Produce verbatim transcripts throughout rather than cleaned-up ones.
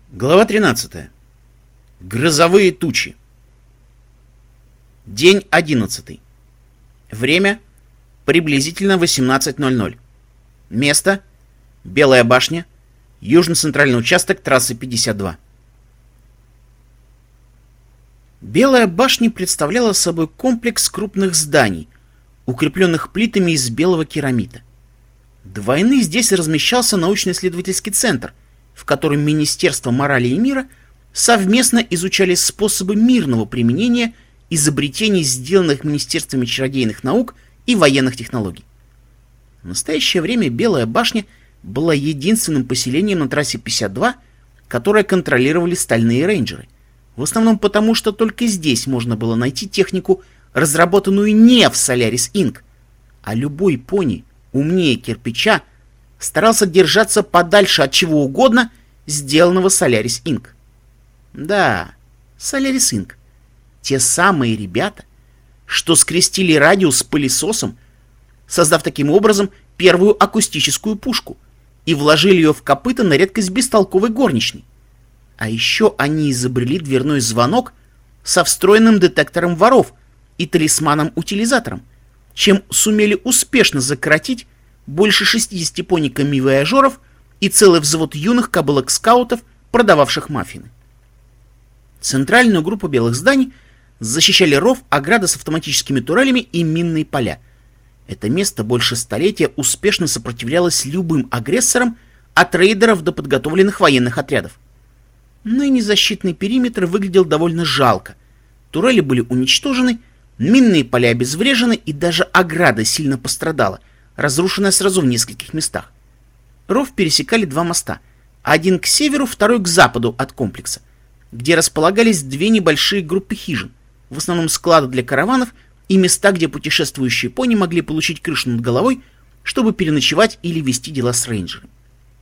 Глава тринадцатая. Грозовые тучи. День одиннадцатый. Время приблизительно восемнадцать ноль ноль. Место Белая башня, южно-центральный участок трассы пятьдесят два. Белая башня представляла собой комплекс крупных зданий, укрепленных плитами из белого керамита. До войны здесь размещался научно-исследовательский центр, в котором Министерство морали и мира совместно изучали способы мирного применения изобретений, сделанных Министерствами чародейных наук и военных технологий. В настоящее время Белая башня была единственным поселением на трассе пятьдесят два, которое контролировали стальные рейнджеры, в основном потому, что только здесь можно было найти технику, разработанную не в Solaris инк, а любой пони умнее кирпича старался держаться подальше от чего угодно, сделанного Solaris инк. Да, Solaris инк. Те самые ребята, что скрестили радиус с пылесосом, создав таким образом первую акустическую пушку, и вложили ее в копыта на редкость бестолковой горничной. А еще они изобрели дверной звонок со встроенным детектором воров и талисманом-утилизатором, чем сумели успешно закоротить больше шестидесяти пони-камивояжеров и целый взвод юных кобылок-скаутов, продававших маффины. Центральную группу белых зданий защищали ров, ограда с автоматическими турелями и минные поля. Это место больше столетия успешно сопротивлялось любым агрессорам, от рейдеров до подготовленных военных отрядов. Ныне защитный периметр выглядел довольно жалко. Турели были уничтожены, минные поля обезврежены, и даже ограда сильно пострадала, разрушенная сразу в нескольких местах. Ров пересекали два моста, один к северу, второй к западу от комплекса, где располагались две небольшие группы хижин, в основном склады для караванов и места, где путешествующие пони могли получить крышу над головой, чтобы переночевать или вести дела с рейнджерами.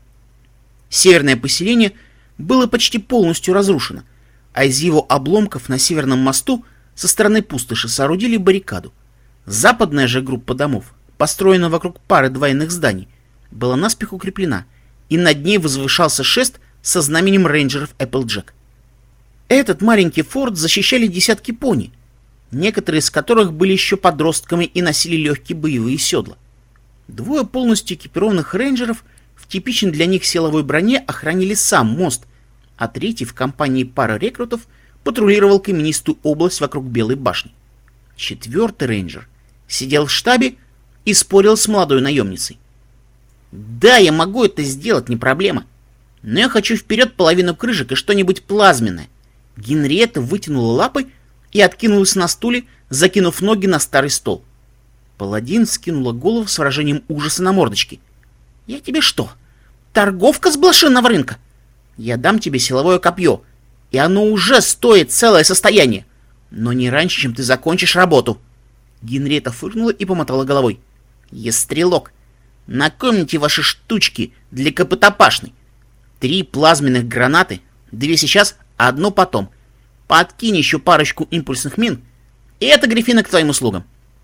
Северное поселение было почти полностью разрушено, а из его обломков на северном мосту со стороны пустоши соорудили баррикаду. Западная же группа домов, построенная вокруг пары двойных зданий, была наспех укреплена, и над ней возвышался шест со знаменем рейнджеров Эпплджек. Этот маленький форт защищали десятки пони, некоторые из которых были еще подростками и носили легкие боевые седла. Двое полностью экипированных рейнджеров в типичной для них силовой броне охранили сам мост, а третий в компании пары рекрутов патрулировал каменистую область вокруг Белой башни. Четвертый рейнджер сидел в штабе и спорил с молодой наемницей. «Да, я могу это сделать, не проблема. Но я хочу вперед половину крыжек и что-нибудь плазменное». Генриетта вытянула лапы и откинулась на стуле, закинув ноги на старый стол. Паладин скинула голову с выражением ужаса на мордочке. «Я тебе что, торговка с блошиного рынка? Я дам тебе силовое копье, и оно уже стоит целое состояние, но не раньше, чем ты закончишь работу». Генриетта фыркнула и помотала головой. «Я стрелок. Накомните ваши штучки для копытопашной. Три плазменных гранаты, две сейчас, а одну потом. Подкинь еще парочку импульсных мин, и это, Гриффина, к твоим услугам».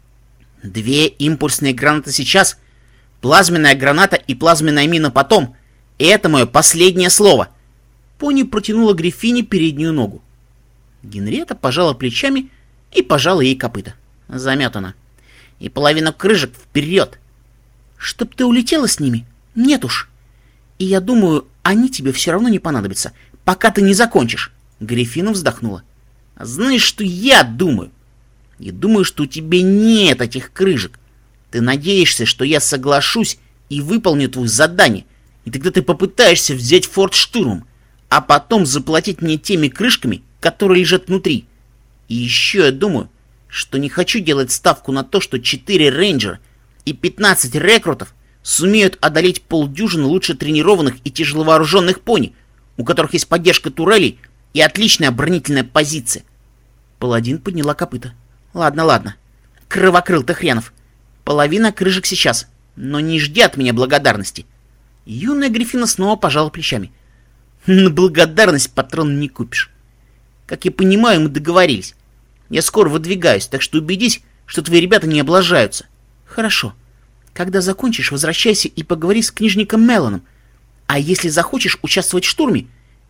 Две импульсные гранаты сейчас, плазменная граната и плазменная мина потом, и это мое последнее слово. Пони протянула Гриффине переднюю ногу. Генриетта пожала плечами и пожала ей копыта. Заметана. «И половину крыжек вперед!» «Чтоб ты улетела с ними? Нет уж. И я думаю, они тебе все равно не понадобятся, пока ты не закончишь». Гриффина вздохнула. «Знаешь, что я думаю? И думаю, что у тебя нет этих крыжек. Ты надеешься, что я соглашусь и выполню твое задание, и тогда ты попытаешься взять форт штурмом, а потом заплатить мне теми крышками, которые лежат внутри. И еще я думаю, что не хочу делать ставку на то, что четыре рейнджера и пятнадцать рекрутов сумеют одолеть полдюжины лучше тренированных и тяжеловооруженных пони, у которых есть поддержка турелей и отличная оборонительная позиция». Паладин подняла копыта. «Ладно, ладно. Кровокрыл ты хренов. Половина крыжек сейчас, но не жди от меня благодарности». Юная Гриффина снова пожала плечами. «На благодарность патрон не купишь. Как я понимаю, мы договорились. Я скоро выдвигаюсь, так что убедись, что твои ребята не облажаются». «Хорошо. Когда закончишь, возвращайся и поговори с книжником Меланом. А если захочешь участвовать в штурме,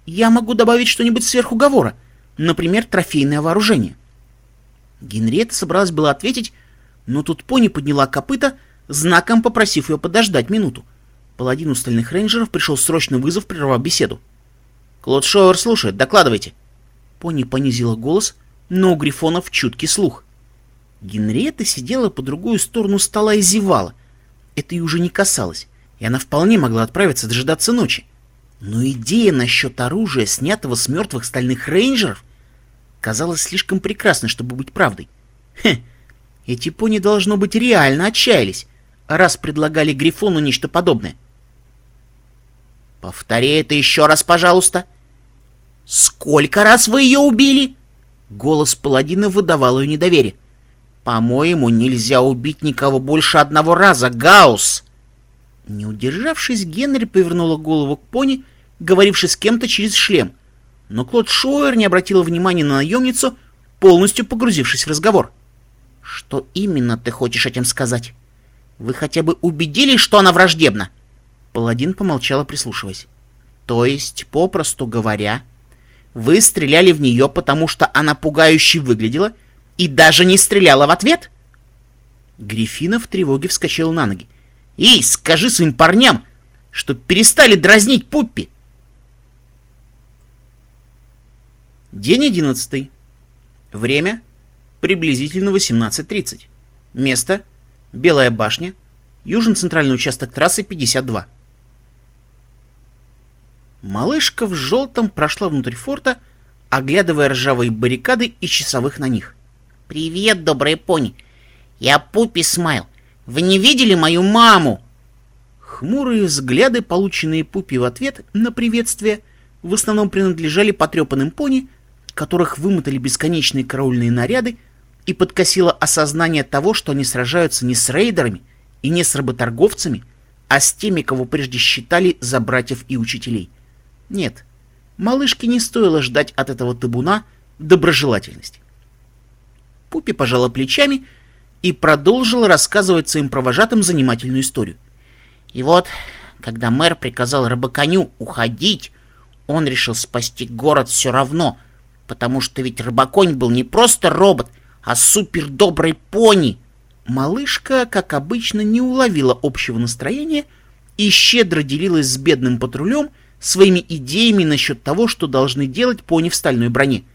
Я могу добавить что-нибудь сверх уговора, например, трофейное вооружение. Генриетта собралась было ответить, но тут пони подняла копыта, знаком попросив ее подождать минуту. Паладину стальных рейнджеров пришел срочный вызов, прервав беседу. «Клод Шоуэр слушает, докладывайте». Пони понизила голос, но у грифонов чуткий слух. Генриетта сидела по другую сторону стола и зевала. Это ее уже не касалось, и она вполне могла отправиться дожидаться ночи. Но идея насчет оружия, снятого с мертвых стальных рейнджеров, казалась слишком прекрасной, чтобы быть правдой. Хе, эти пони, должно быть, реально отчаялись, раз предлагали Грифону нечто подобное. «Повтори это еще раз, пожалуйста». «Сколько раз вы ее убили?» Голос паладина выдавал ее недоверие. «По-моему, нельзя убить никого больше одного раза, Гаусс!» Не удержавшись, Генри повернула голову к пони, говорившей с кем-то через шлем, но Клод Шоуэр не обратила внимания на наемницу, полностью погрузившись в разговор. «Что именно ты хочешь этим сказать? Вы хотя бы убедились, что она враждебна?» Паладин помолчала, прислушиваясь. «То есть, попросту говоря, вы стреляли в нее, потому что она пугающе выглядела, и даже не стреляла в ответ?» Гриффина в тревоге вскочила на ноги. «Эй, скажи своим парням, что перестали дразнить Пуппи!» День одиннадцатый. Время приблизительно восемнадцать тридцать. Место Белая башня, южно-центральный участок трассы пятьдесят два. Малышка в желтом прошла внутрь форта, оглядывая ржавые баррикады и часовых на них. «Привет, добрые пони! Я Пуппи Смайл. Вы не видели мою маму?» Хмурые взгляды, полученные Пуппи в ответ на приветствие, в основном принадлежали потрепанным пони, которых вымотали бесконечные караульные наряды, и подкосило осознание того, что они сражаются не с рейдерами и не с работорговцами, а с теми, кого прежде считали за братьев и учителей. Нет, малышке не стоило ждать от этого табуна доброжелательности. Пуппи пожала плечами и продолжила рассказывать своим провожатым занимательную историю. И вот, когда мэр приказал рыбаконю уходить, он решил спасти город все равно, потому что ведь рыбаконь был не просто робот, а супердобрый пони. Малышка, как обычно, не уловила общего настроения и щедро делилась с бедным патрулем своими идеями насчет того, что должны делать пони в стальной броне.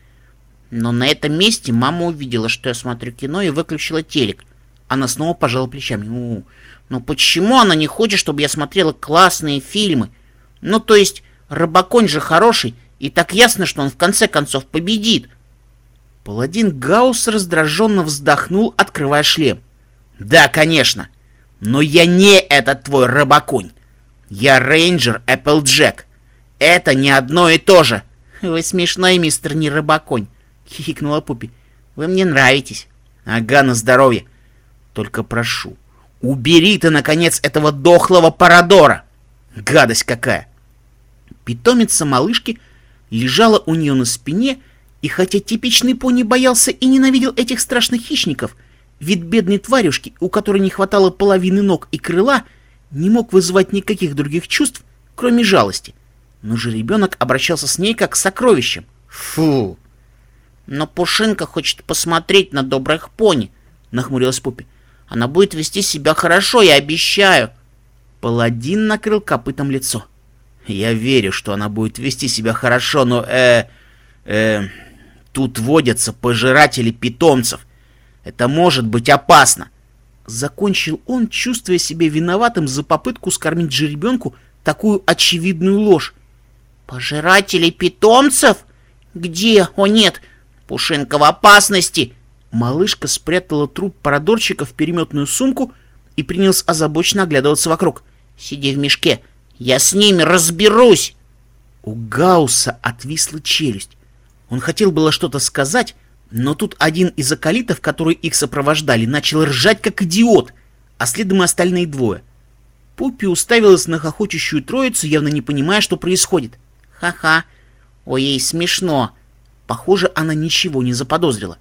Но на этом месте мама увидела, что я смотрю кино, и выключила телек. Она снова пожала плечами. Ну, ну почему она не хочет, чтобы я смотрела классные фильмы? Ну, то есть, рыбаконь же хороший, и так ясно, что он в конце концов победит. Паладин Гаусс раздраженно вздохнул, открывая шлем. «Да, конечно, но я не этот твой рыбаконь. Я рейнджер Эпплджек. Это не одно и то же». «Вы смешной, мистер не рыбаконь», — хихикнула Пуппи. «Вы мне нравитесь». «Ага, на здоровье. Только прошу, убери ты, наконец, этого дохлого Парадора. Гадость какая!» Питомица малышки лежала у нее на спине, и хотя типичный пони боялся и ненавидел этих страшных хищников, вид бедной тварюшки, у которой не хватало половины ног и крыла, не мог вызывать никаких других чувств, кроме жалости. Но же ребенок обращался с ней как с сокровищем. Фу! «Но Пушинка хочет посмотреть на добрых пони», — нахмурилась Пуппи. «Она будет вести себя хорошо, я обещаю». Паладин накрыл копытом лицо. «Я верю, что она будет вести себя хорошо, но, э... э... тут водятся пожиратели питомцев. Это может быть опасно». Закончил он, чувствуя себя виноватым за попытку скормить жеребенку такую очевидную ложь. «Пожиратели питомцев? Где? О нет, Пушинка в опасности!» Малышка спрятала труп парадорчика в переметную сумку и принялась озабоченно оглядываться вокруг. «Сиди в мешке, я с ними разберусь!» У Гаусса отвисла челюсть. Он хотел было что-то сказать, но тут один из акалитов, которые их сопровождали, начал ржать как идиот, а следом и остальные двое. Пуппи уставилась на хохочущую троицу, явно не понимая, что происходит. «Ха-ха! Ой, ей смешно!» Похоже, она ничего не заподозрила.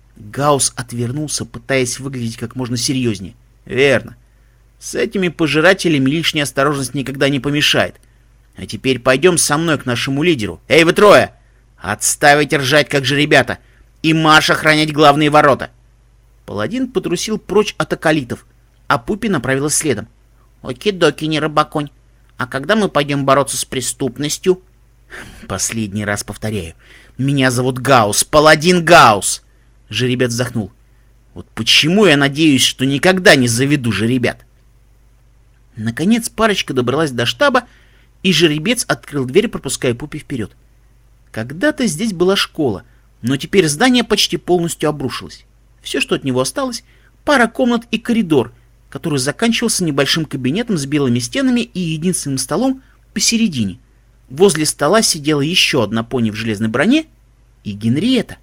Гаусс отвернулся, пытаясь выглядеть как можно серьезнее. «Верно. С этими пожирателями лишняя осторожность никогда не помешает. А теперь пойдем со мной к нашему лидеру. Эй, вы трое! Отставить ржать, как же ребята, и марш охранять главные ворота!» Паладин потрусил прочь от акалитов, а Пуппи направилась следом. «Оки-доки, не рыбаконь. А когда мы пойдем бороться с преступностью?» «Последний раз повторяю. Меня зовут Гаус, Паладин Гаус!» Жеребец вздохнул. «Вот почему я надеюсь, что никогда не заведу жеребят?» Наконец парочка добралась до штаба, и жеребец открыл дверь, пропуская Пуппи вперед. Когда-то здесь была школа, но теперь здание почти полностью обрушилось. Все, что от него осталось, пара комнат и коридор, который заканчивался небольшим кабинетом с белыми стенами и единственным столом посередине. Возле стола сидела еще одна пони в железной броне и Генриетта.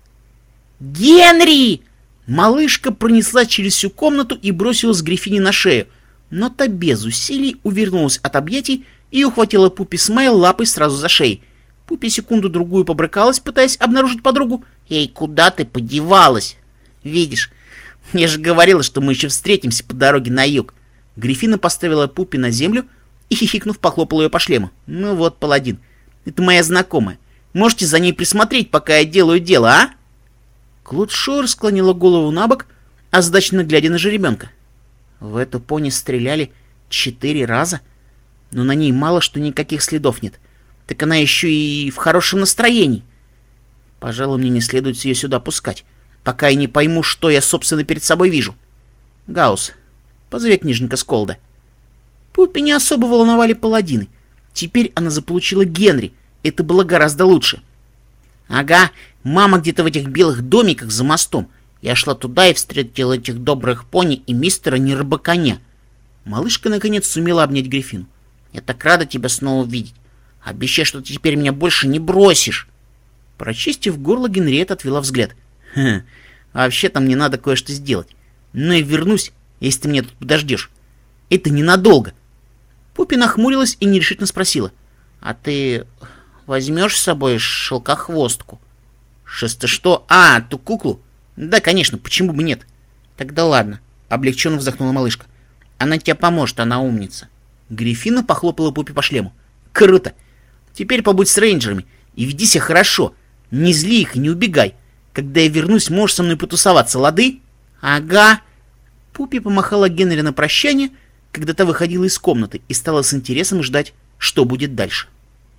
«Генри!» Малышка пронеслась через всю комнату и бросилась Гриффине на шею, но та без усилий увернулась от объятий и ухватила Пуппи Смайл лапой сразу за шеей. Пуппи секунду-другую побрыкалась, пытаясь обнаружить подругу. «Эй, куда ты подевалась? Видишь, я же говорила, что мы еще встретимся по дороге на юг». Гриффина поставила Пуппи на землю и, хихикнув, похлопала ее по шлему. «Ну вот, Паладин, это моя знакомая. Можете за ней присмотреть, пока я делаю дело, а?» Клод Шор склонила голову на бок, озадаченно глядя на жеребенка. В эту пони стреляли четыре раза, но на ней мало что никаких следов нет. Так она еще и в хорошем настроении. Пожалуй, мне не следует ее сюда пускать, пока я не пойму, что я, собственно, перед собой вижу. Гаус, позови книжника Сколда. Пуппи не особо волновали паладины. Теперь она заполучила Генри. Это было гораздо лучше. Ага, мама где-то в этих белых домиках за мостом. Я шла туда и встретила этих добрых пони и мистера Нербаконя. Малышка наконец сумела обнять Гриффину. Я так рада тебя снова видеть. Обещай, что ты теперь меня больше не бросишь. Прочистив горло, Генриетта отвела взгляд. Хм, вообще-то мне надо кое-что сделать. Ну и вернусь, если ты меня тут подождешь. Это ненадолго. Пуппи нахмурилась и нерешительно спросила. А ты возьмешь с собой шелкохвостку? Шесто что? А, ту куклу? Да, конечно, почему бы нет? Тогда ладно, облегченно вздохнула малышка. Она тебе поможет, она умница. Гриффина похлопала Пуппи по шлему. Круто! Теперь побудь с рейнджерами и веди себя хорошо. Не зли их и не убегай. Когда я вернусь, можешь со мной потусоваться, лады? Ага. Пуппи помахала Генри на прощание, когда та выходила из комнаты, и стала с интересом ждать, что будет дальше.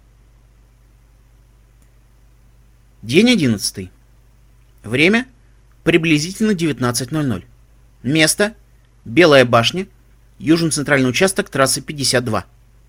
День одиннадцатый. Время приблизительно девятнадцать ноль ноль. Место Белая башня, южно-центральный участок трассы пятьдесят два.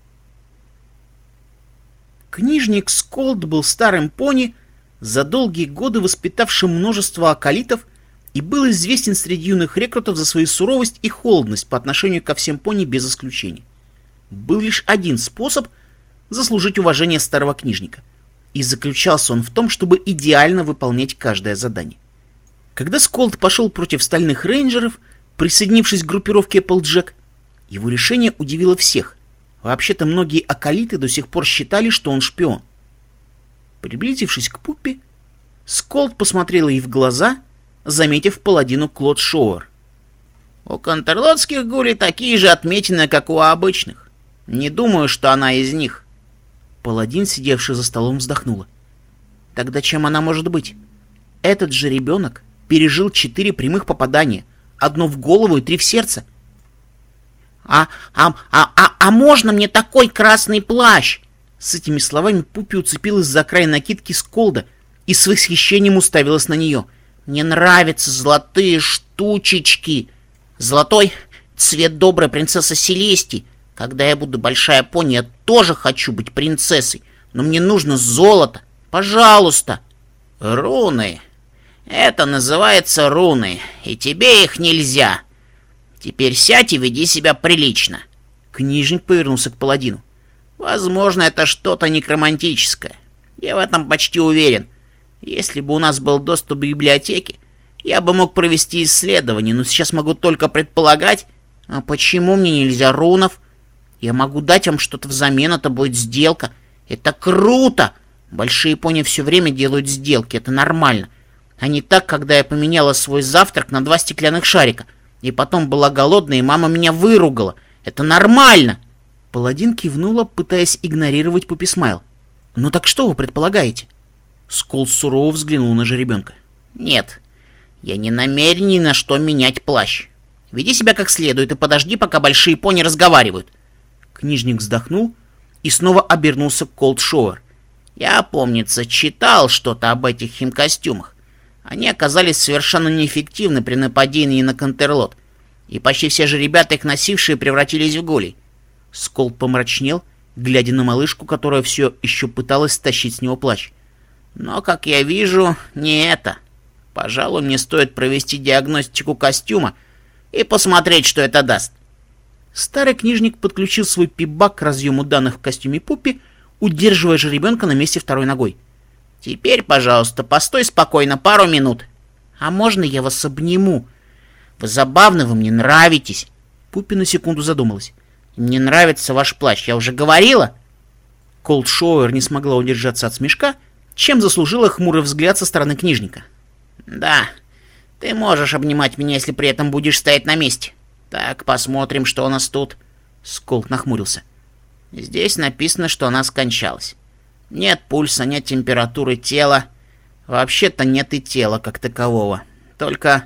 Книжник Сколд был старым пони, за долгие годы воспитавшим множество акалитов, и был известен среди юных рекрутов за свою суровость и холодность по отношению ко всем пони без исключения. Был лишь один способ заслужить уважение старого книжника, и заключался он в том, чтобы идеально выполнять каждое задание. Когда Сколд пошел против стальных рейнджеров, присоединившись к группировке Эпплджек, его решение удивило всех. Вообще-то многие акалиты до сих пор считали, что он шпион. Приблизившись к Пуппи, Сколд посмотрел ей в глаза, заметив паладину Клод Шоуэр. «У контрлотских гулей такие же отметины, как у обычных. Не думаю, что она из них». Паладин, сидевший за столом, вздохнула. «Тогда чем она может быть? Этот же ребенок пережил четыре прямых попадания, одно в голову и три в сердце. А, а, а, а, а можно мне такой красный плащ?» С этими словами Пуппи уцепилась за край накидки Сколда и с восхищением уставилась на нее. «Мне нравятся золотые штучечки. Золотой — цвет доброй принцессы Селестии. Когда я буду большая пони, я тоже хочу быть принцессой, но мне нужно золото. Пожалуйста!» «Руны. Это называется руны, и тебе их нельзя. Теперь сядь и веди себя прилично». Книжник повернулся к паладину. «Возможно, это что-то некромантическое. Я в этом почти уверен. Если бы у нас был доступ к библиотеке, я бы мог провести исследование, но сейчас могу только предполагать. А почему мне нельзя рунов? Я могу дать вам что-то взамен, это будет сделка. Это круто! Большие пони все время делают сделки, это нормально. А не так, когда я поменяла свой завтрак на два стеклянных шарика, и потом была голодная, и мама меня выругала. Это нормально!» Паладин кивнула, пытаясь игнорировать Пуппи Смайл. «Ну так что вы предполагаете?» Сколд сурово взглянул на жеребенка. «Нет, я не намерен ни на что менять плащ. Веди себя как следует и подожди, пока большие пони разговаривают». Книжник вздохнул и снова обернулся к Колд Шоуэр. «Я, помнится, читал что-то об этих химкостюмах. Они оказались совершенно неэффективны при нападении на Кантерлот, и почти все же ребята, их носившие, превратились в гулей». Сколд помрачнел, глядя на малышку, которая все еще пыталась стащить с него плащ. «Но, как я вижу, не это. Пожалуй, мне стоит провести диагностику костюма и посмотреть, что это даст». Старый книжник подключил свой пип-бак к разъему данных в костюме Пуппи, удерживая жеребенка на месте второй ногой. «Теперь, пожалуйста, постой спокойно пару минут. А можно я вас обниму? Вы забавны, вы мне нравитесь». Пуппи на секунду задумалась. «Мне нравится ваш плащ, я уже говорила?» Колд Шоуэр не смогла удержаться от смешка, чем заслужила хмурый взгляд со стороны книжника. «Да, ты можешь обнимать меня, если при этом будешь стоять на месте. Так, посмотрим, что у нас тут». Сколд нахмурился. «Здесь написано, что она скончалась. Нет пульса, нет температуры тела. Вообще-то нет и тела как такового. Только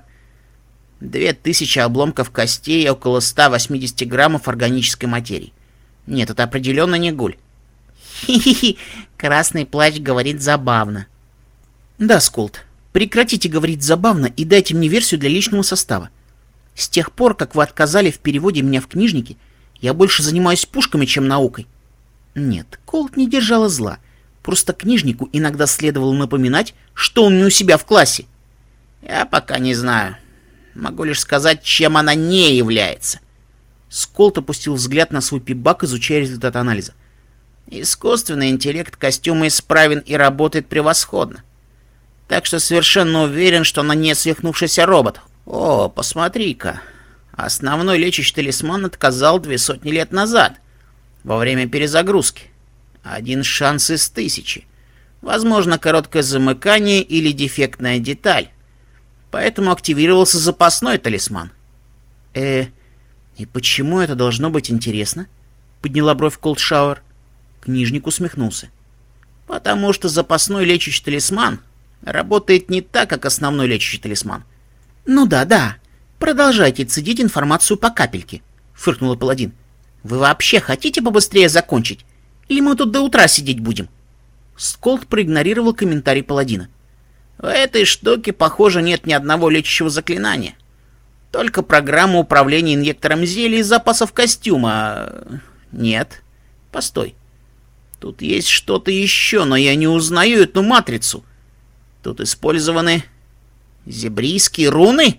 две тысячи обломков костей и около ста восьмидесяти граммов органической материи. Нет, это определенно не гуль». «Хи-хи-хи, красный плащ говорит забавно». «Да, Сколд, прекратите говорить забавно и дайте мне версию для личного состава. С тех пор, как вы отказали в переводе меня в книжники, я больше занимаюсь пушками, чем наукой». Нет, Колд не держала зла. Просто книжнику иногда следовало напоминать, что он не у себя в классе. «Я пока не знаю. Могу лишь сказать, чем она не является». Сколд опустил взгляд на свой пип-бак, изучая результат анализа. «Искусственный интеллект костюма исправен и работает превосходно. Так что совершенно уверен, что она не свихнувшийся робот. О, посмотри-ка. Основной лечащий талисман отказал две сотни лет назад, во время перезагрузки. Один шанс из тысячи. Возможно, короткое замыкание или дефектная деталь. Поэтому активировался запасной талисман». «Э, и почему это должно быть интересно?» — подняла бровь Колд Шоуэр. Книжник усмехнулся. «Потому что запасной лечащий талисман работает не так, как основной лечащий талисман». «Ну да, да. Продолжайте цедить информацию по капельке», — фыркнула паладин. «Вы вообще хотите побыстрее закончить? Или мы тут до утра сидеть будем?» Сколд проигнорировал комментарий паладина. «В этой штуке, похоже, нет ни одного лечащего заклинания. Только программа управления инъектором зелья из запасов костюма. Нет. Постой. Тут есть что-то еще, но я не узнаю эту матрицу. Тут использованы зебрийские руны?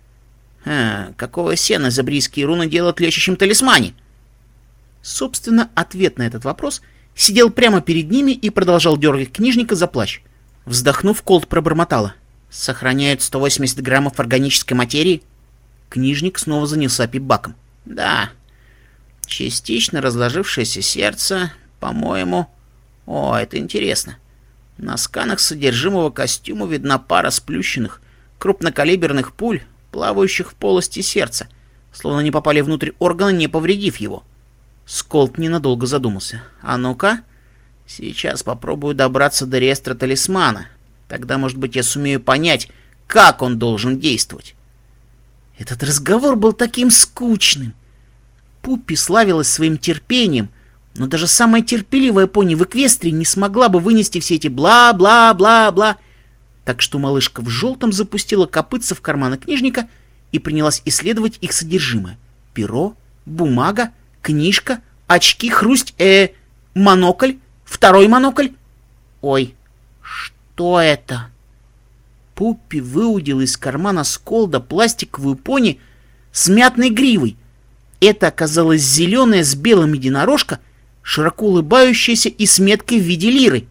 А, какого сена зебрийские руны делают в лечащем талисмане?» Собственно, ответ на этот вопрос сидел прямо перед ними и продолжал дергать книжника за плащ. Вздохнув, Колд пробормотала. «Сохраняют сто восемьдесят граммов органической материи?» Книжник снова занялся пип-баком. «Да. Частично разложившееся сердце, по-моему... О, это интересно. На сканах содержимого костюма видна пара сплющенных, крупнокалиберных пуль, плавающих в полости сердца, словно они попали внутрь органа, не повредив его». Сколд ненадолго задумался. «А ну-ка, сейчас попробую добраться до реестра талисмана. Тогда, может быть, я сумею понять, как он должен действовать». Этот разговор был таким скучным. Пуппи славилась своим терпением, но даже самая терпеливая пони в Эквестрии не смогла бы вынести все эти бла-бла-бла-бла. Так что малышка в желтом запустила копытца в карманы книжника и принялась исследовать их содержимое. Перо, бумага, книжка, очки, хрусть, э, монокль, второй монокль. Ой, что это? Пуппи выудила из кармана Сколда пластиковую пони с мятной гривой. Это оказалась зеленая с белым единорожка, широко улыбающаяся и с меткой в виде лиры.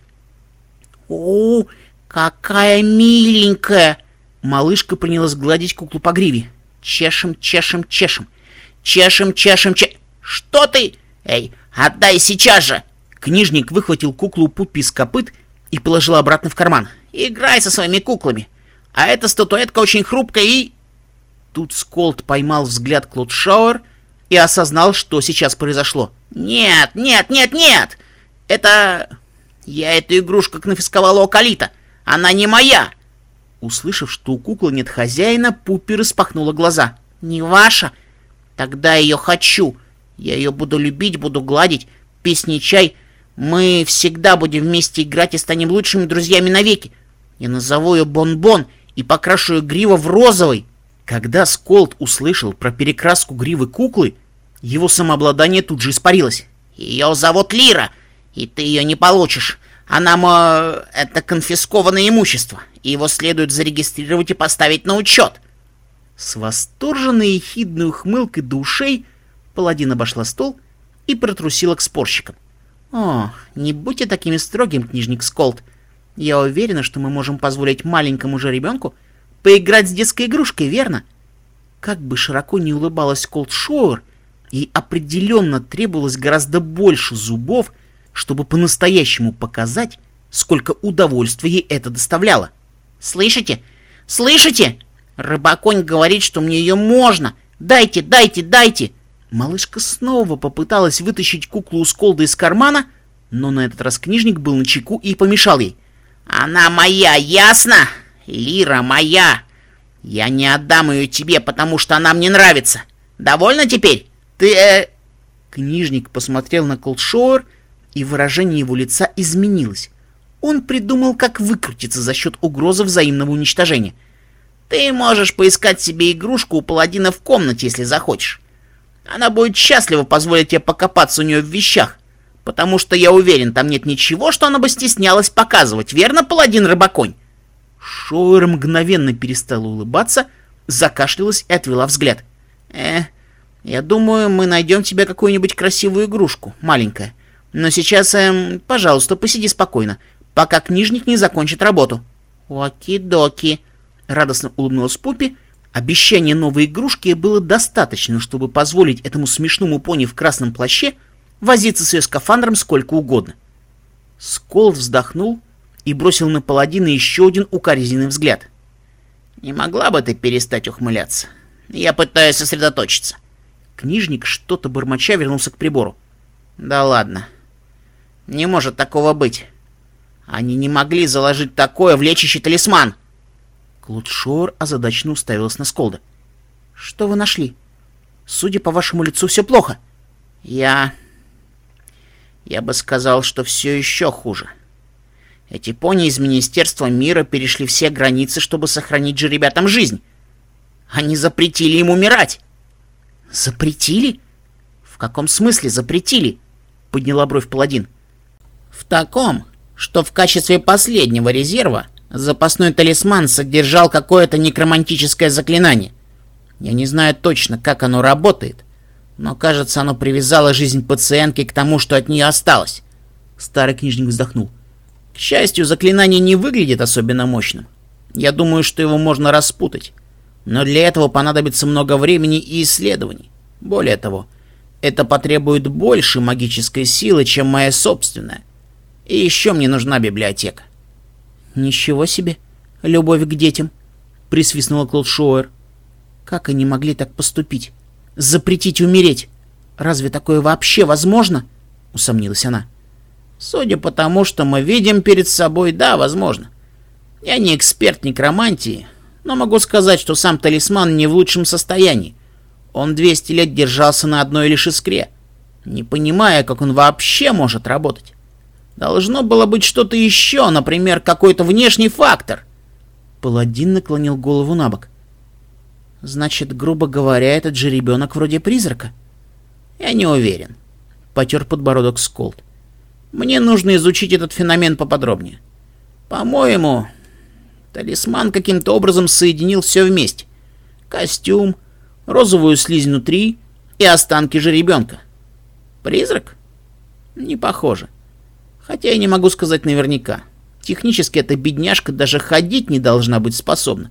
«О, какая миленькая!» Малышка принялась гладить куклу по гриве. «Чешем, чешем, чешем. Чешем, чешем, чешем. Что ты? Эй, отдай сейчас же!» Книжник выхватил куклу Пуппи из копыт и положил обратно в карман. «Играй со своими куклами. А эта статуэтка очень хрупкая и...» Тут Сколд поймал взгляд Колд Шоуэр и осознал, что сейчас произошло. Нет, нет, нет, нет! Это... Я эту игрушку конфисковала у Калита. Она не моя!» Услышав, что у куклы нет хозяина, Пуппи распахнула глаза. «Не ваша? Тогда ее хочу. Я ее буду любить, буду гладить, пить с ней чай. Мы всегда будем вместе играть и станем лучшими друзьями навеки. Я назову ее Бон-Бон и покрашу ее гриву в розовый». Когда Сколд услышал про перекраску гривы куклы, его самообладание тут же испарилось. «Ее зовут Лира, и ты ее не получишь. Она, мо... это конфискованное имущество, и его следует зарегистрировать и поставить на учет». С восторженной и ехидной ухмылкой до ушей паладин обошла стол и протрусила к спорщикам. «О, не будьте такими строгим, книжник Сколд. Я уверена, что мы можем позволить маленькому же ребенку поиграть с детской игрушкой, верно?» Как бы широко не улыбалась Колд Шоуэр, ей определенно требовалось гораздо больше зубов, чтобы по-настоящему показать, сколько удовольствия ей это доставляло. «Слышите? Слышите? Рыбаконь говорит, что мне ее можно! Дайте, дайте, дайте!» Малышка снова попыталась вытащить куклу у Сколда из кармана, но на этот раз книжник был начеку и помешал ей. «Она моя, ясно? Лира моя! Я не отдам ее тебе, потому что она мне нравится! Довольно теперь? Ты...» э... Книжник посмотрел на Колд Шоуэр, и выражение его лица изменилось. Он придумал, как выкрутиться за счет угрозы взаимного уничтожения. «Ты можешь поискать себе игрушку у паладина в комнате, если захочешь. Она будет счастлива позволить тебе покопаться у нее в вещах, потому что, я уверен, там нет ничего, что она бы стеснялась показывать, верно, паладин Рыбаконь?» Шоуэр мгновенно перестала улыбаться, закашлялась и отвела взгляд. «Э, я думаю, мы найдем тебе какую-нибудь красивую игрушку, маленькая. Но сейчас, эм, пожалуйста, посиди спокойно, пока книжник не закончит работу». «Оки-доки», — радостно улыбнулась Пуппи. Обещание новой игрушки было достаточно, чтобы позволить этому смешному пони в красном плаще возиться с ее скафандром сколько угодно. Сколд вздохнул и бросил на паладина еще один укоризненный взгляд. «Не могла бы ты перестать ухмыляться? Я пытаюсь сосредоточиться». Книжник, что-то бормоча, вернулся к прибору. «Да ладно. Не может такого быть. Они не могли заложить такое в лечащий талисман». Колд Шоуэр озадаченно уставилась на Сколда. «Что вы нашли? Судя по вашему лицу, все плохо». «Я... я бы сказал, что все еще хуже. Эти пони из Министерства мира перешли все границы, чтобы сохранить же ребятам жизнь. Они запретили им умирать». «Запретили? В каком смысле запретили?» — подняла бровь паладин. «В таком, что в качестве последнего резерва запасной талисман содержал какое-то некромантическое заклинание. Я не знаю точно, как оно работает, но, кажется, оно привязало жизнь пациентки к тому, что от нее осталось». Старый книжник вздохнул. «К счастью, заклинание не выглядит особенно мощным. Я думаю, что его можно распутать. Но для этого понадобится много времени и исследований. Более того, это потребует больше магической силы, чем моя собственная. И еще мне нужна библиотека». «Ничего себе, любовь к детям!» — присвистнула Колд Шоуэр. «Как они могли так поступить? Запретить умереть? Разве такое вообще возможно?» — усомнилась она. «Судя по тому, что мы видим перед собой, да, возможно. Я не эксперт некромантии, но могу сказать, что сам талисман не в лучшем состоянии. Он двести лет держался на одной лишь искре, не понимая, как он вообще может работать. Должно было быть что-то еще, например, какой-то внешний фактор». Паладин наклонил голову на бок. «Значит, грубо говоря, этот же ребенок вроде призрака?» «Я не уверен», — потер подбородок Сколд. «Мне нужно изучить этот феномен поподробнее. По-моему, талисман каким-то образом соединил все вместе. Костюм, розовую слизь внутри и останки же ребенка. Призрак? Не похоже. Хотя я не могу сказать наверняка. Технически эта бедняжка даже ходить не должна быть способна.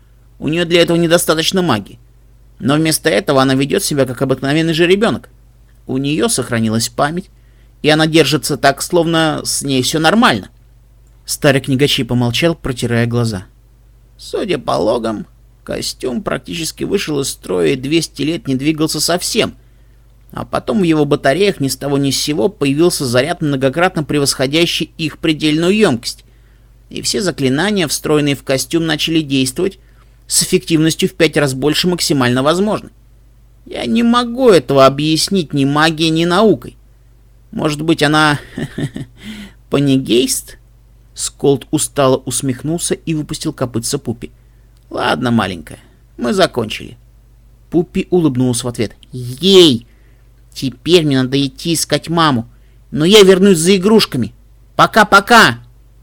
У нее для этого недостаточно магии. Но вместо этого она ведет себя как обыкновенный же ребенок. У нее сохранилась память, и она держится так, словно с ней все нормально». Старый книгачей помолчал, протирая глаза. «Судя по логам, костюм практически вышел из строя и двести лет не двигался совсем. А потом в его батареях ни с того ни с сего появился заряд, многократно превосходящий их предельную емкость. И все заклинания, встроенные в костюм, начали действовать с эффективностью в пять раз больше максимально возможной. Я не могу этого объяснить ни магией, ни наукой. Может быть, она панигейст? Сколд устало усмехнулся и выпустил копытца Пуппи. Ладно, маленькая, мы закончили. Пуппи улыбнулся в ответ. Ей! Теперь мне надо идти искать маму, но я вернусь за игрушками. Пока-пока!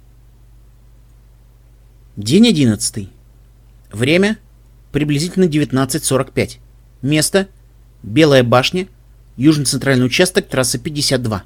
День одиннадцатый. Время приблизительно девятнадцать сорок пять. Место Белая башня, южно-центральный участок трассы пятьдесят два.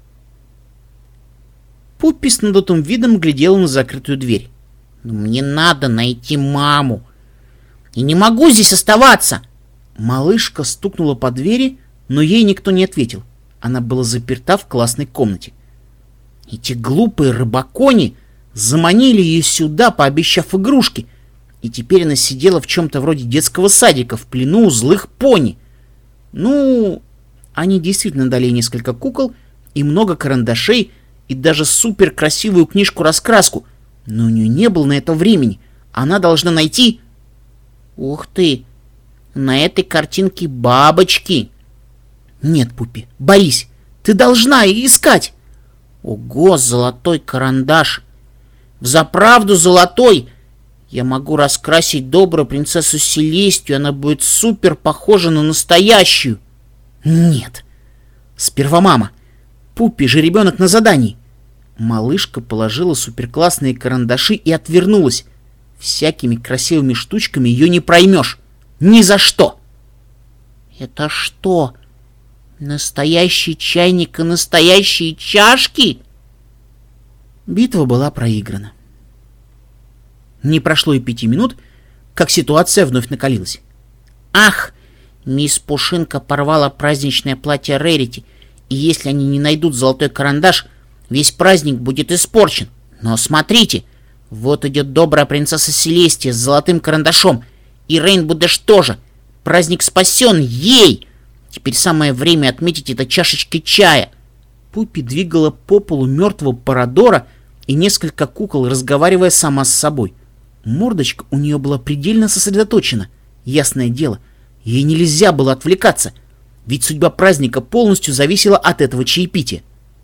Пуппи с надутым видом глядела на закрытую дверь. «Мне надо найти маму. И не могу здесь оставаться!» Малышка стукнула по двери, но ей никто не ответил. Она была заперта в классной комнате. Эти глупые рыбакони заманили ее сюда, пообещав игрушки, и теперь она сидела в чем-то вроде детского садика в плену у злых пони. Ну, они действительно дали ей несколько кукол и много карандашей, и даже супер красивую книжку-раскраску, но у нее не было на это времени. Она должна найти... Ух ты! На этой картинке бабочки! Нет, Пуппи, борись! Ты должна искать! Ого, золотой карандаш! Взаправду золотой! Я могу раскрасить добрую принцессу Селестию, она будет супер похожа на настоящую. Нет. Сперва мама. Пуппи же ребенок на задании. Малышка положила суперклассные карандаши и отвернулась. Всякими красивыми штучками ее не проймешь. Ни за что. Это что? Настоящий чайник и настоящие чашки? Битва была проиграна. Не прошло и пяти минут, как ситуация вновь накалилась. Ах! Мисс Пушинка порвала праздничное платье Рерити, и если они не найдут золотой карандаш, весь праздник будет испорчен. Но смотрите, вот идет добрая принцесса Селестия с золотым карандашом, и Рейнбо Дэш тоже. Праздник спасен, ей! Теперь самое время отметить это чашечкой чая. Пуппи двигала по полу мертвого Парадора и несколько кукол, разговаривая сама с собой. Мордочка у нее была предельно сосредоточена. Ясное дело, ей нельзя было отвлекаться, ведь судьба праздника полностью зависела от этого чаепития.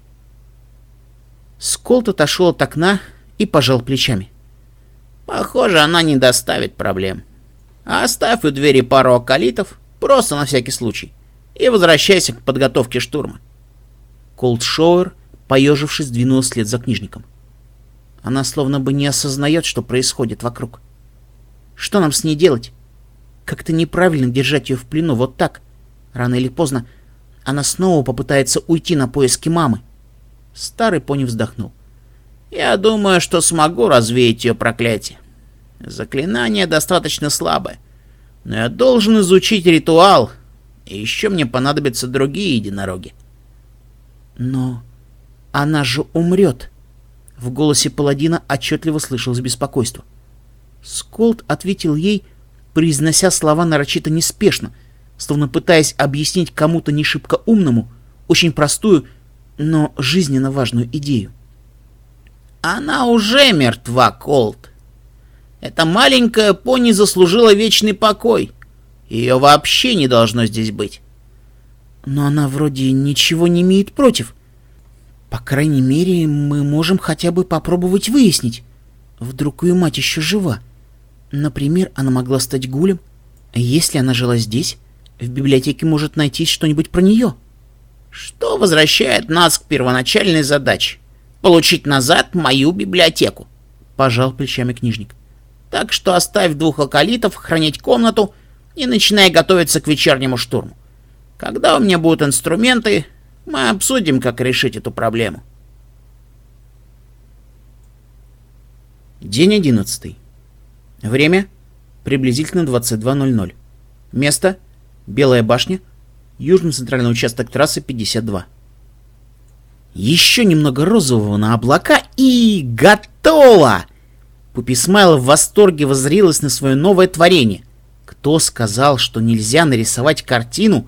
Сколд отошел от окна и пожал плечами. Похоже, она не доставит проблем. Оставь у двери пару акалитов, просто на всякий случай, и возвращайся к подготовке штурма. Колдшоуэр, поежившись, двинулась вслед за книжником. Она словно бы не осознает, что происходит вокруг. Что нам с ней делать? Как-то неправильно держать ее в плену вот так. Рано или поздно она снова попытается уйти на поиски мамы. Старый пони вздохнул. Я думаю, что смогу развеять ее проклятие. Заклинание достаточно слабое, но я должен изучить ритуал, и еще мне понадобятся другие единороги. Но она же умрет. В голосе паладина отчетливо слышалось беспокойство. Сколд ответил ей, произнося слова нарочито неспешно, словно пытаясь объяснить кому-то не шибко умному очень простую, но жизненно важную идею. Она уже мертва, Колд. Эта маленькая пони заслужила вечный покой. Ее вообще не должно здесь быть. Но она вроде ничего не имеет против. По крайней мере, мы можем хотя бы попробовать выяснить. Вдруг ее мать еще жива. Например, она могла стать гулем. Если она жила здесь, в библиотеке может найтись что-нибудь про нее. Что возвращает нас к первоначальной задаче. Получить назад мою библиотеку. Пожал плечами книжник. Так что оставь двух акалитов охранять комнату и начинай готовиться к вечернему штурму. Когда у меня будут инструменты, мы обсудим, как решить эту проблему. День одиннадцатый. Время приблизительно двадцать два ноль ноль. Место Белая башня, южно-центральный участок трассы пятьдесят два. Еще немного розового на облака и готово! Пуппи Смайл в восторге воззрилась на свое новое творение. Кто сказал, что нельзя нарисовать картину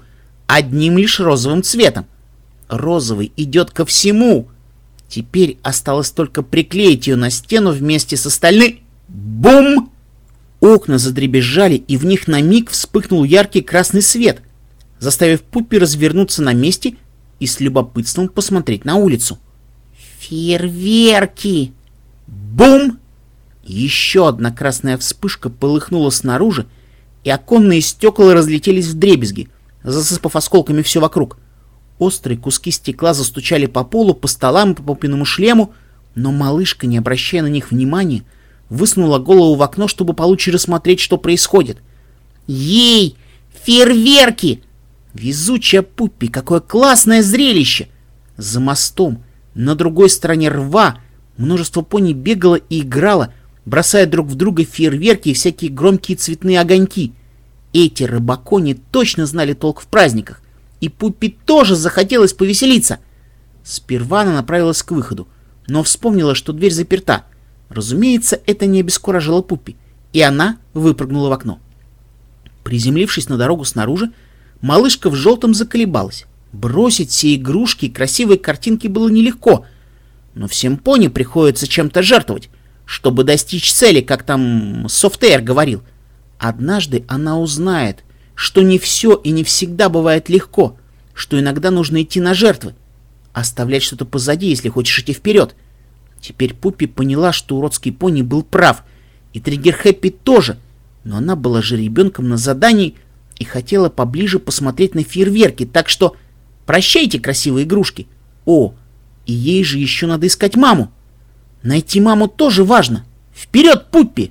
одним лишь розовым цветом. Розовый идет ко всему. Теперь осталось только приклеить ее на стену вместе с остальным. Бум! Окна задребезжали, и в них на миг вспыхнул яркий красный свет, заставив Пуппи развернуться на месте и с любопытством посмотреть на улицу. Фейерверки! Бум! Еще одна красная вспышка полыхнула снаружи, и оконные стекла разлетелись вдребезги, засыпав осколками все вокруг. Острые куски стекла застучали по полу, по столам и по Пуппиному шлему, но малышка, не обращая на них внимания, высунула голову в окно, чтобы получше рассмотреть, что происходит. Ей! Фейерверки! Везучая Пуппи, какое классное зрелище! За мостом, на другой стороне рва, множество пони бегало и играло, бросая друг в друга фейерверки и всякие громкие цветные огоньки. Эти рыбакони точно знали толк в праздниках, и Пуппи тоже захотелось повеселиться. Сперва она направилась к выходу, но вспомнила, что дверь заперта. Разумеется, это не обескуражило Пуппи, и она выпрыгнула в окно. Приземлившись на дорогу снаружи, малышка в желтом заколебалась. Бросить все игрушки и красивые картинки было нелегко, но всем пони приходится чем-то жертвовать, чтобы достичь цели, как там Софтейр говорил. Однажды она узнает, что не все и не всегда бывает легко, что иногда нужно идти на жертвы, оставлять что-то позади, если хочешь идти вперед. Теперь Пуппи поняла, что уродский пони был прав, и Триггер Хэппи тоже, но она была же ребенком на задании и хотела поближе посмотреть на фейерверки, так что прощайте, красивые игрушки. О, и ей же еще надо искать маму. Найти маму тоже важно. Вперед, Пуппи!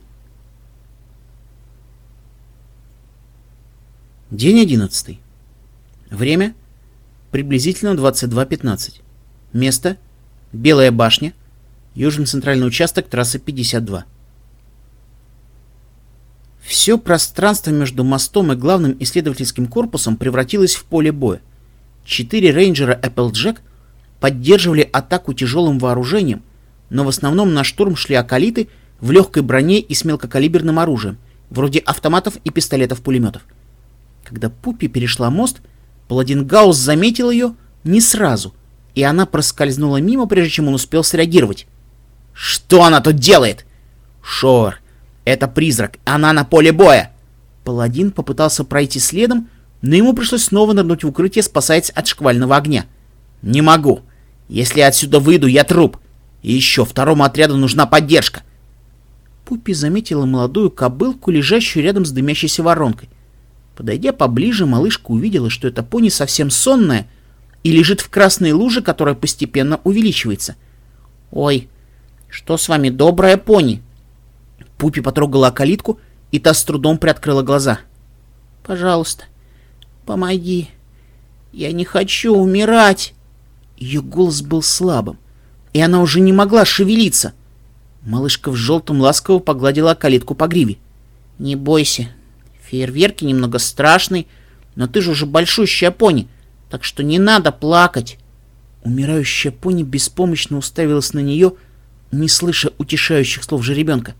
День одиннадцатый. Время приблизительно двадцать два пятнадцать. Место Белая башня, южно-центральный участок трассы пятьдесят два. Все пространство между мостом и главным исследовательским корпусом превратилось в поле боя. Четыре рейнджера Эпплджек поддерживали атаку тяжелым вооружением, но в основном на штурм шли акалиты в легкой броне и с мелкокалиберным оружием, вроде автоматов и пистолетов-пулеметов. Когда Пуппи перешла мост, паладин Гаус заметил ее не сразу, и она проскользнула мимо, прежде чем он успел среагировать. «Что она тут делает?» «Шор, это призрак, она на поле боя!» Паладин попытался пройти следом, но ему пришлось снова нырнуть в укрытие, спасаясь от шквального огня. «Не могу. Если я отсюда выйду, я труп. И еще второму отряду нужна поддержка». Пуппи заметила молодую кобылку, лежащую рядом с дымящейся воронкой. Подойдя поближе, малышка увидела, что эта пони совсем сонная и лежит в красной луже, которая постепенно увеличивается. «Ой, что с вами, добрая пони?» Пуппи потрогала калитку, и та с трудом приоткрыла глаза. «Пожалуйста, помоги. Я не хочу умирать». Ее голос был слабым, и она уже не могла шевелиться. Малышка в желтом ласково погладила калитку по гриве. «Не бойся. Фейерверки немного страшные, но ты же уже большущая пони, так что не надо плакать». Умирающая пони беспомощно уставилась на нее, не слыша утешающих слов жеребенка.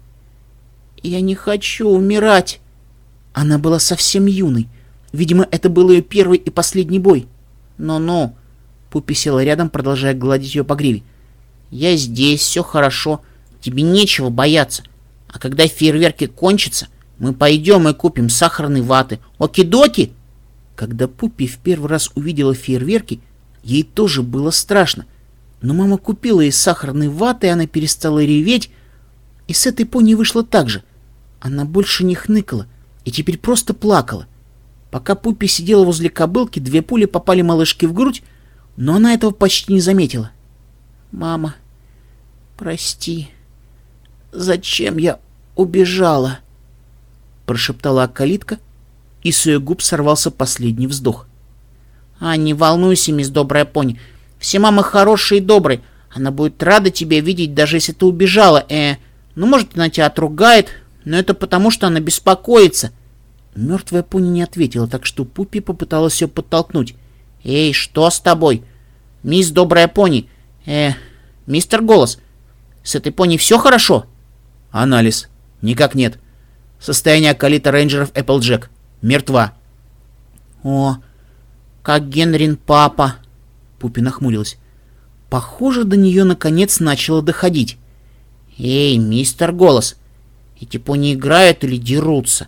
«Я не хочу умирать». Она была совсем юной. Видимо, это был ее первый и последний бой. «Ну-ну». Пуппи села рядом, продолжая гладить ее по гриве. «Я здесь, все хорошо. Тебе нечего бояться. А когда фейерверки кончатся, мы пойдем и купим сахарной ваты. Оки-доки!» Когда Пуппи в первый раз увидела фейерверки, ей тоже было страшно. Но мама купила ей сахарной ваты, и она перестала реветь. И с этой пони вышло так же. Она больше не хныкала и теперь просто плакала. Пока Пуппи сидела возле кобылки, две пули попали малышке в грудь, но она этого почти не заметила. «Мама, прости. Зачем я убежала?» Прошептала акалитка, и с ее губ сорвался последний вздох. «А, не волнуйся, мисс Добрая Пони. Все мамы хорошие и добрые. Она будет рада тебя видеть, даже если ты убежала. Э, ну, может, она тебя отругает, но это потому, что она беспокоится». Мертвая пони не ответила, так что Пуппи попыталась ее подтолкнуть. «Эй, что с тобой? Мисс Добрая Пони. Э, мистер Голос, с этой пони все хорошо?» «Анализ. Никак нет. Состояние акалита рейнджеров Эпплджек. Мертва». «О, «Как Генрин папа», — Пуппи нахмурилась. Похоже, до нее наконец начало доходить. «Эй, мистер Голос, эти пони играют или дерутся?»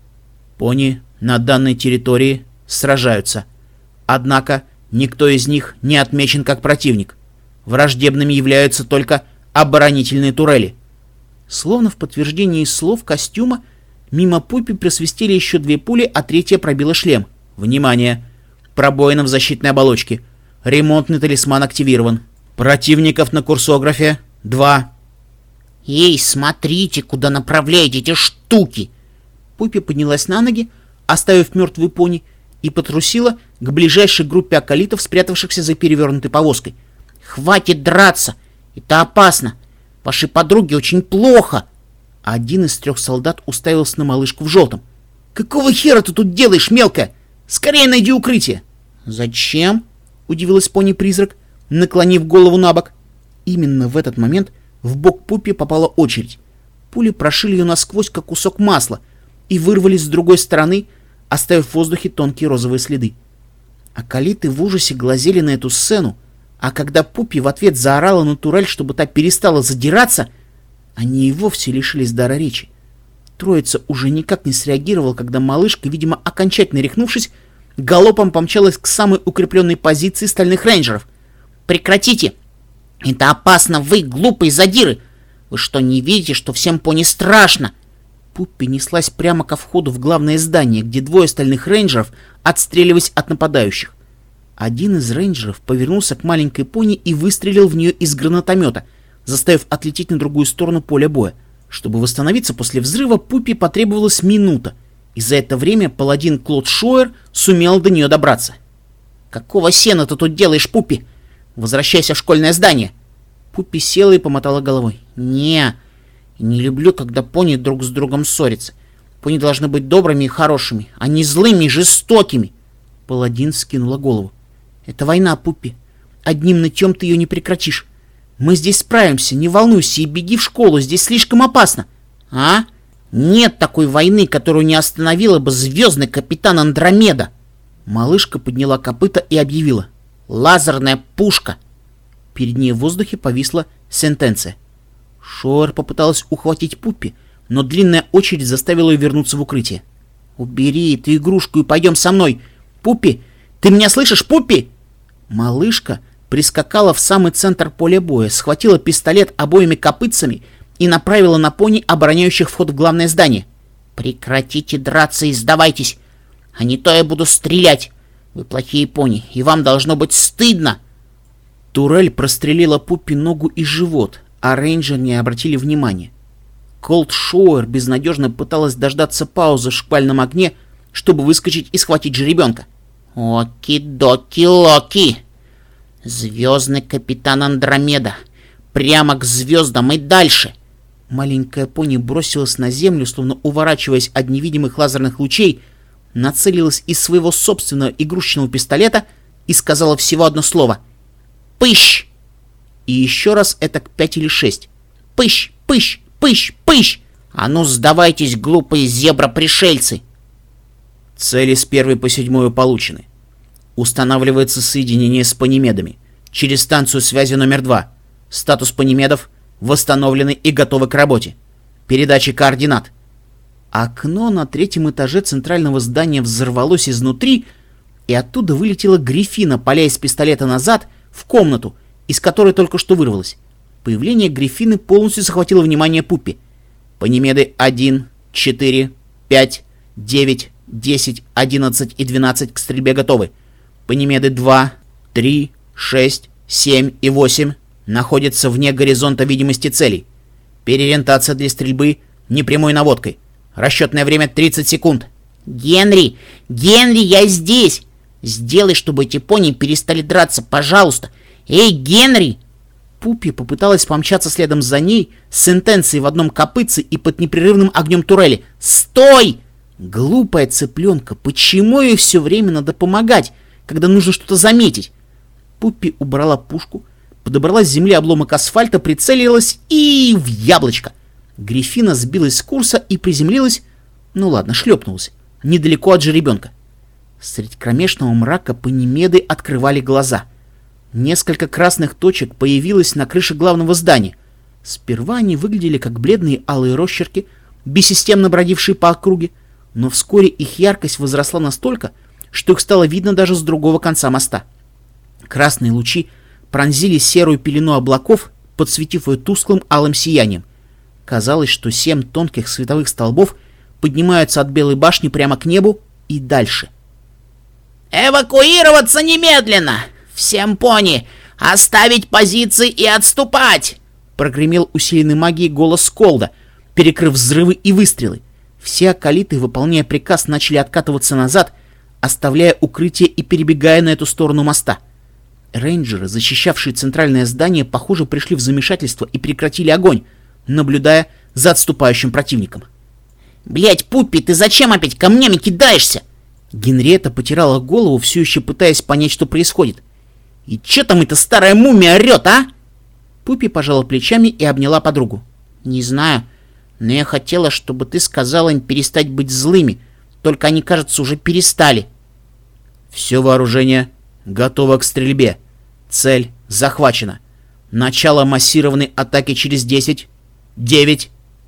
«Пони на данной территории сражаются. Однако никто из них не отмечен как противник. Враждебными являются только оборонительные турели». Словно в подтверждении слов костюма, мимо Пуппи просвистели еще две пули, а третья пробила шлем. «Внимание! Пробоина в защитной оболочке. Ремонтный талисман активирован. Противников на курсографе два». «Эй, смотрите, куда направляете эти штуки!» Пуппи поднялась на ноги, оставив мертвую пони, и потрусила к ближайшей группе акалитов, спрятавшихся за перевернутой повозкой. «Хватит драться! Это опасно! Вашей подруге очень плохо!» Один из трех солдат уставился на малышку в желтом. «Какого хера ты тут делаешь, мелкая? Скорее найди укрытие!» «Зачем?» — удивилась пони-призрак, наклонив голову на бок. Именно в этот момент в бок Пуппи попала очередь. Пули прошили ее насквозь, как кусок масла, и вырвались с другой стороны, оставив в воздухе тонкие розовые следы. Акалиты в ужасе глазели на эту сцену, а когда Пуппи в ответ заорала на турель, чтобы та перестала задираться, они и вовсе лишились дара речи. Троица уже никак не среагировала, когда малышка, видимо, окончательно рехнувшись, галопом помчалась к самой укрепленной позиции стальных рейнджеров. «Прекратите! Это опасно, вы, глупые задиры! Вы что, не видите, что всем пони страшно?» Пуппи неслась прямо ко входу в главное здание, где двое стальных рейнджеров отстреливались от нападающих. Один из рейнджеров повернулся к маленькой пони и выстрелил в нее из гранатомета, заставив отлететь на другую сторону поля боя. Чтобы восстановиться после взрыва, Пуппи потребовалась минута, и за это время паладин Клод Шойер сумел до нее добраться. «Какого сена ты тут делаешь, Пуппи? Возвращайся в школьное здание!» Пуппи села и помотала головой. «Не, не люблю, когда пони друг с другом ссорятся. Пони должны быть добрыми и хорошими, а не злыми и жестокими!» Паладин скинула голову. «Это война, Пуппи. Одним нытьем ты ее не прекратишь. Мы здесь справимся, не волнуйся и беги в школу, здесь слишком опасно». «А? Нет такой войны, которую не остановила бы звездный капитан Андромеда». Малышка подняла копыта и объявила: «Лазерная пушка!» Перед ней в воздухе повисла сентенция. Шойер попыталась ухватить Пуппи, но длинная очередь заставила ее вернуться в укрытие. «Убери эту игрушку и пойдем со мной! Пуппи! Ты меня слышишь, Пуппи?» Малышка прискакала в самый центр поля боя, схватила пистолет обоими копытцами и направила на пони, обороняющих вход в главное здание. «Прекратите драться и сдавайтесь, а не то я буду стрелять! Вы плохие пони, и вам должно быть стыдно!» Турель прострелила Пуппи ногу и живот, а рейнджеры не обратили внимания. Колд Шойер безнадежно пыталась дождаться паузы в шквальном огне, чтобы выскочить и схватить жеребенка. «Оки-доки-локи! Звездный капитан Андромеда! Прямо к звездам и дальше!» Маленькая пони бросилась на землю, словно уворачиваясь от невидимых лазерных лучей, нацелилась из своего собственного игрушечного пистолета и сказала всего одно слово: «Пыщ!» И еще раз этак пять или шесть. «Пыщ! Пыщ! Пыщ! Пыщ! А ну сдавайтесь, глупые зебра-пришельцы!» Цели с первой по седьмую получены. Устанавливается соединение с понимедами через станцию связи номер два. Статус понимедов восстановлены и готовы к работе. Передача координат. Окно на третьем этаже центрального здания взорвалось изнутри, и оттуда вылетела Гриффина, паляя из пистолета назад в комнату, из которой только что вырвалась. Появление Гриффины полностью захватило внимание Пуппи. Понимеды один, четыре, пять, девять, десять, одиннадцать и двенадцать к стрельбе готовы. Понимеды два, три, шесть, семь и восемь находятся вне горизонта видимости целей. Переориентация для стрельбы непрямой наводкой. Расчетное время тридцать секунд. «Генри! Генри, я здесь! Сделай, чтобы эти пони перестали драться, пожалуйста! Эй, Генри!» Пуппи попыталась помчаться следом за ней с сентенцией в одном копытце и под непрерывным огнем турели. «Стой! Глупая цыпленка, почему ей все время надо помогать, когда нужно что-то заметить?» Пуппи убрала пушку, подобрала с земли обломок асфальта, прицелилась и в яблочко. Гриффина сбилась с курса и приземлилась, ну ладно, шлепнулась, недалеко от жеребенка. Средь кромешного мрака Панимеды открывали глаза. Несколько красных точек появилось на крыше главного здания. Сперва они выглядели как бледные алые росчерки, бессистемно бродившие по округе, но вскоре их яркость возросла настолько, что их стало видно даже с другого конца моста. Красные лучи пронзили серую пелену облаков, подсветив ее тусклым алым сиянием. Казалось, что семь тонких световых столбов поднимаются от Белой башни прямо к небу и дальше. «Эвакуироваться немедленно! Всем пони! Оставить позиции и отступать!» Прогремел усиленный магией голос Сколда, перекрыв взрывы и выстрелы. Все акалиты, выполняя приказ, начали откатываться назад, оставляя укрытие и перебегая на эту сторону моста. Рейнджеры, защищавшие центральное здание, похоже, пришли в замешательство и прекратили огонь, наблюдая за отступающим противником. «Блядь, Пуппи, ты зачем опять камнями кидаешься?» Генриетта потирала голову, все еще пытаясь понять, что происходит. «И че там эта старая мумия орет, а?» Пуппи пожала плечами и обняла подругу. «Не знаю, но я хотела, чтобы ты сказала им перестать быть злыми, только они, кажется, уже перестали». «Все вооружение готово к стрельбе. Цель захвачена. Начало массированной атаки через десять, девять...»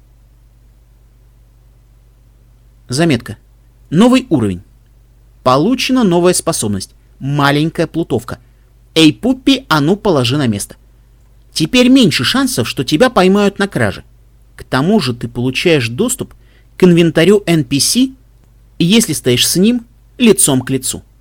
Заметка. Новый уровень. Получена новая способность. Маленькая плутовка. Эй, Пуппи, а ну положи на место. Теперь меньше шансов, что тебя поймают на краже. К тому же ты получаешь доступ к инвентарю эн пи си, если стоишь с ним лицом к лицу.